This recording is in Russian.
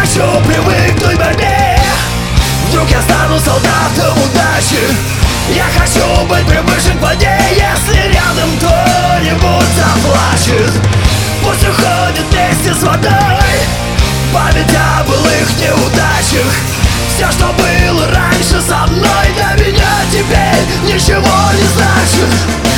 хочу привыкнуть к борьбе. Вдруг я стану солдатом удачи. Я хочу быть привычен к воде. Если рядом кто-нибудь заплачет, пусть уходит вместе с водой. Память о былых неудачах. Все, что было раньше со мной, для меня теперь ничего не значит.